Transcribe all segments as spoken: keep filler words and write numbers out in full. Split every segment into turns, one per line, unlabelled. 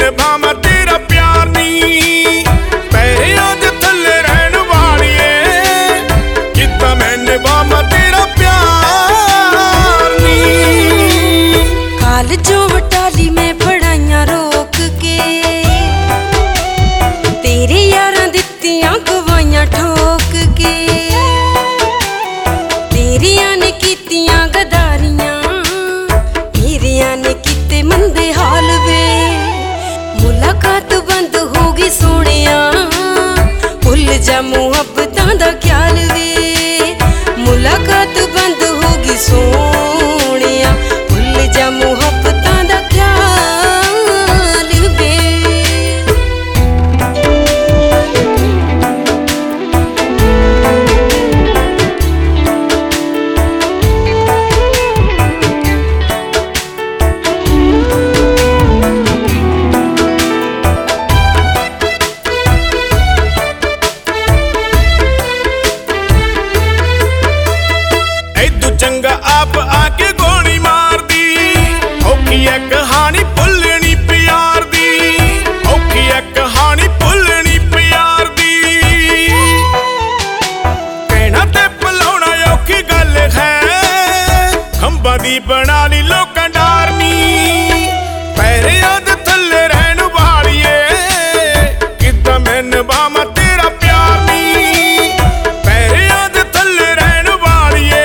ਨਿਭਾਵਾਂ ਤੇਰਾ ਪਿਆਰ ਨੀ ਪੈਰਿਆਂ ਦੇ ਥੱਲੇ ਰਹਿਣ ਵਾਲੀਏ ਕਿੱਦਾਂ ਮੈਂ ਨਿਭਾਵਾਂ ਤੇਰਾ ਪਿਆਰ ਨੀ
ਕਾਲਜੋਂ ਵਟਾਲੀ ਮੈਂ ਪੜਾਈਆਂ ਰੋਕ ਕੇ ਤੇਰੇ ਯਾਰਾਂ ਦਿੱਤੀਆਂ ਗਵਾਈਆਂ ਠੋਕ ਕੇ ਤੇਰੀਆਂ ਨੇ ਕੀਤੀਆਂ ਗਦਾਰੀਆਂ ਮੇਰੀਆਂ ਨੇ ਕੀਤੇ ਮੰਦੇ ਹਾਲ ਵੇ ਮੁਲਾਕਾਤ ਬੰਦ ਹੋ ਗਈ ਸੋਹਣਿਆ ਭੁੱਲ ਜਾ ਮੁਹੱਬਤਾਂ ਦਾ ਖਿਆਲ ਵੇ ਮੁਲਾਕਾਤ ਬੰਦ ਹੋ ਗਈ ਸੋਹਣਿਆ ਭੁੱਲ ਜਾ ਮੁਹੱਬਤਾਂ ਦਾ ਖਿਆਲ ਵੇ
ਚੰਗਾ ਆਪ ਆ ਕੇ ਗੋਲੀ ਮਾਰਦੀ ਔਖੀ ਐ ਕਹਾਣੀ ਭੁੱਲਣੀ ਪਿਆਰ ਦੀ ਔਖੀ ਐ ਕਹਾਣੀ ਭੁੱਲਣੀ ਪਿਆਰ ਦੀ ਕਹਿਣਾ ਤੇ ਭੁਲਾਉਣਾ ਔਖੀ ਗੱਲ ਹੈ ਖੰਭਾਂ ਦੀ ਬਣਾ ਲਈ ਲੋਕਾਂ ਡਾਰਨੀ ਪੈਰਿਆਂ ਦੇ ਥੱਲੇ ਰਹਿਣ ਵਾਲੀਏ ਕਿੱਦਾਂ ਮੈਂ ਨਿਭਾਵਾਂ ਤੇਰਾ ਪਿਆਰ ਨੀ ਪੈਰਿਆਂ ਦੇ ਥੱਲੇ ਰਹਿਣ ਵਾਲੀਏ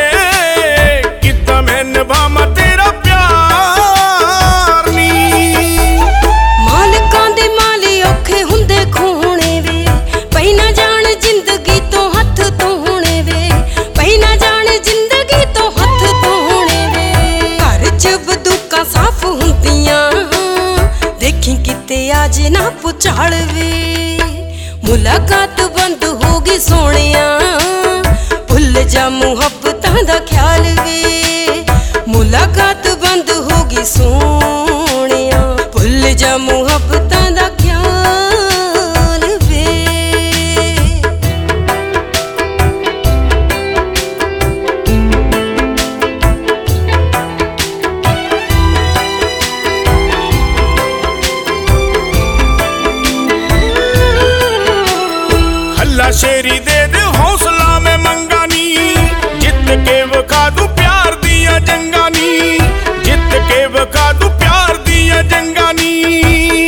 ਨਿਭਾਵਾਂ ਤੇਰਾ ਪਿਆਰ ਨੀ
ਮਾਲਕਾਂ ਦੇ ਮਾਲੀ ਔਖੇ ਹੁੰਦੇ ਖੋਣੇ ਵੇ ਪਈ ਨਾ ਜਾਣ ਜ਼ਿੰਦਗੀ ਤੋਂ ਹੱਥ ਧੋਣੇ ਵੇ ਪਈ ਨਾ ਜਾਣ ਜ਼ਿੰਦਗੀ ਤੋਂ ਹੱਥ ਧੋਣੇ ਵੇ ਘਰ 'ਚ ਬੰਦੂਕਾਂ ਸਾਫ਼ ਹੁੰਦੀਆਂ ਦੇਖੀ ਕਿਤੇ ਆ ਜੇ ਨਾ ਪੁਚਾਲ ਵੇ ਮੁਲਾਕਾਤ ਬੰਦ ਹੋ ਗਈ ਸੋਹਣਿਆ ਭੁੱਲ ਜਾ ਮੁਹੱਬਤਾਂ ਦਾ ਖਿਆਲ ਵੇ ਮੁਲਾਕਾਤ ਬੰਦ ਹੋ ਗਈ ਸੋਹਣਿਆ ਭੁੱਲ ਜਾ ਮੁਹੱਬਤਾਂ ਦਾ ਖਿਆਲ ਵੇ
ਹੱਲਾ ਸ਼ੇਰੀ ਦੇ ਦੇ ਹੌਸਲਾ ਮੈਂ ਮੰਗਾ ਨੀ ਜਿੱਤ ਕੇ ਵਿਖਾ ਦੂੰ ਪਿਆਰ ਦੀਆਂ ਜੰਗਾਂ ਨੀ ਜਿੱਤ ਕੇ ਵਿਖਾ ਦੂੰ ਪਿਆਰ ਦੀਆਂ ਜੰਗਾਂ ਨੀ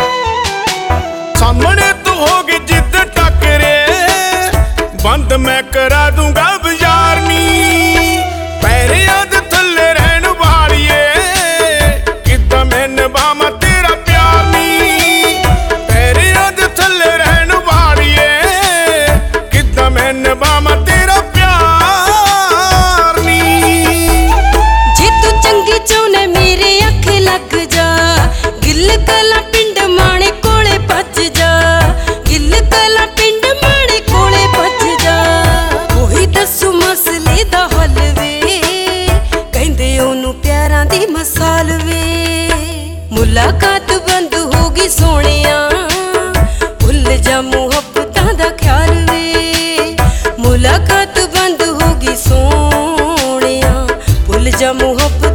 ਸਾਹਮਣੇ ਤੂੰ ਹੋ ਗਈ ਜਿੱਦ ਟੱਕਰੇ ਬੰਦ ਮੈਂ ਕਰਾ ਦੂੰਗਾ ਬਾਜ਼ਾਰ ਨੀ ਪੈਰਿਆਂ ਦੇ ਥੱਲੇ ਰਹਿਣ ਵਾਲੀਏ ਕਿੱਦਾਂ ਮੈਂ ਨਿਭਾਵਾਂ ਤੇਰਾ ਪਿਆਰ ਨੀ ਪੈਰਿਆਂ ਦੇ ਥੱਲੇ ਰਹਿਣ ਵਾਲੀਏ ਕਿੱਦਾਂ ਮੈਂ ਨਿਭਾਵਾਂ ਤੇਰਾ ਪਿਆਰ ਨੀ
ਜੇ ਤੂੰ ਚੰਗੀ ਚਾਹੁੰਦਾ ਮੇਰੇ ਅੱਖੇ ਲੱਗ ਜਾ ਗਿੱਲ ਕਲਾ ਪਿੰਡ ਮਾਣੇ ਕੋਲੇ ਭੱਜ ਜਾ ਗਿੱਲ ਕਲਾ ਪਿੰਡ ਮਾਣੇ ਕੋਲੇ ਭੱਜ ਜਾ ਉਹੀ ਦੱਸੂ ਮਸਲੇ ਦਾ ਹੱਲ ਵੇ ਕਹਿੰਦੇ ਉਹਨੂੰ ਪਿਆਰਾਂ ਦੀ ਮਸਾਲ ਵੇ ਮੁਲਾਕਾਤ ਬੰਦ ਹੋ ਗਈ ਸੋਹਣਿਆ ਭੁੱਲ ਜਾ ਮੁਹੱਬਤਾਂ ਦਾ ਖਿਆਲ ਵੇ ਮੁਲਾਕਾਤ ਬੰਦ ਹੋ ਗਈ ਸੋਹਣਿਆ ਭੁੱਲ ਜਾ ਮੁਹੱਬਤ